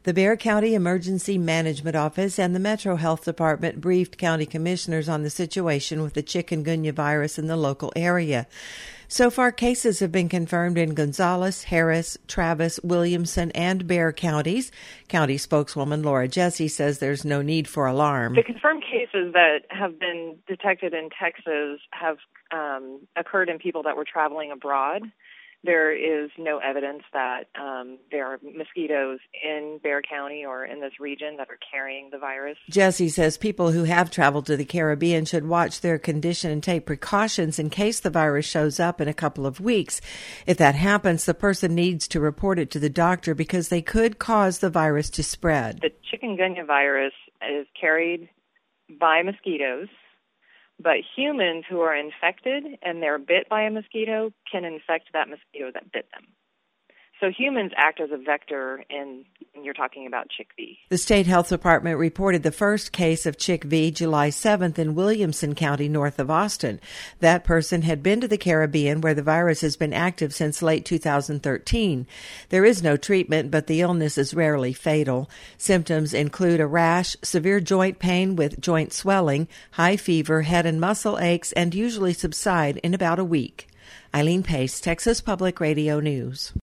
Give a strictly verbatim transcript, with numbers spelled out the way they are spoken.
The Bexar County Emergency Management Office and the Metro Health Department briefed county commissioners on the situation with the chikungunya virus in the local area. So far, cases have been confirmed in Gonzales, Harris, Travis, Williamson, and Bexar counties. County spokeswoman Laura Jesse says there's no need for alarm. The confirmed cases that have been detected in Texas have um, occurred in people that were traveling abroad. There is no evidence that um, there are mosquitoes in Bexar County or in this region that are carrying the virus. Jesse says people who have traveled to the Caribbean should watch their condition and take precautions in case the virus shows up in a couple of weeks. If that happens, the person needs to report it to the doctor because they could cause the virus to spread. The chikungunya virus is carried by mosquitoes, but humans who are infected and they're bit by a mosquito can infect that mosquito that bit them. So humans act as a vector, and you're talking about Chick V. The State Health Department reported the first case of Chick V July seventh in Williamson County, north of Austin. That person had been to the Caribbean, where the virus has been active since late two thousand thirteen. There is no treatment, but the illness is rarely fatal. Symptoms include a rash, severe joint pain with joint swelling, high fever, head and muscle aches, and usually subside in about a week. Eileen Pace, Texas Public Radio News.